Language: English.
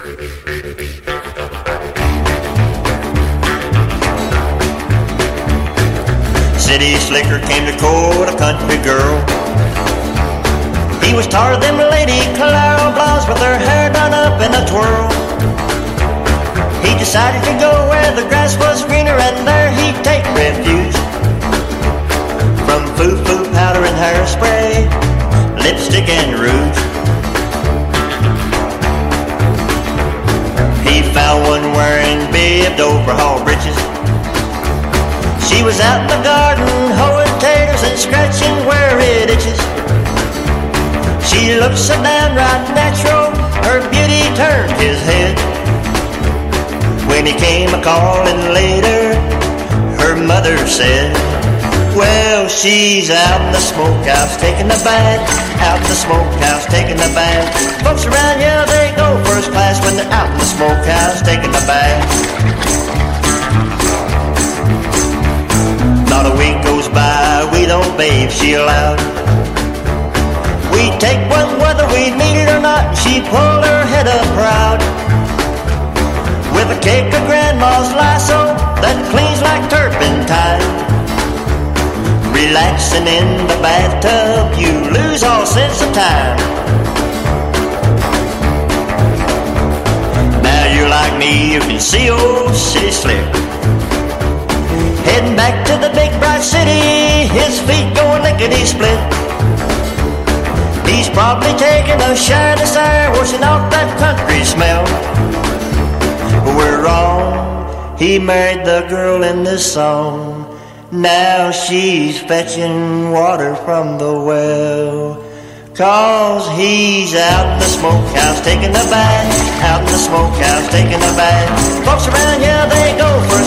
City slicker came to court a country girl. He was taller than Lady Clara Blas with her hair done up in a twirl. He decided to go where the grass was greener and there he'd take refuge from foo-foo powder and hairspray, lipstick and rouge. He found one wearing bibbed overhaul breeches. She was out in the garden hoeing taters and scratching where it itches. She looked so downright natural, her beauty turned his head. When he came a-calling later, her mother said, well, she's out in the smokehouse taking a bath, out in the smokehouse taking a bath. Folks around here, they go first class when they're out in the smokehouse taking a bath. Not a week goes by, we don't bathe, she allowed. We'd take one whether we'd need it or not, and she pulled her head up proud. With a cake of Grandma's Lysol that cleans like turpentine. Relaxing in the bathtub, you lose all sense of time. Now you're like me, you can see old City Slick heading back to the big bright city, his feet going lickety-split. He's probably taking a shiny air, washing off that country smell. But we're wrong, he married the girl in this song. Now she's fetching water from the well. 'Cause he's out in the smokehouse taking a bath, out in the smokehouse taking a bath. Folks around here, they go for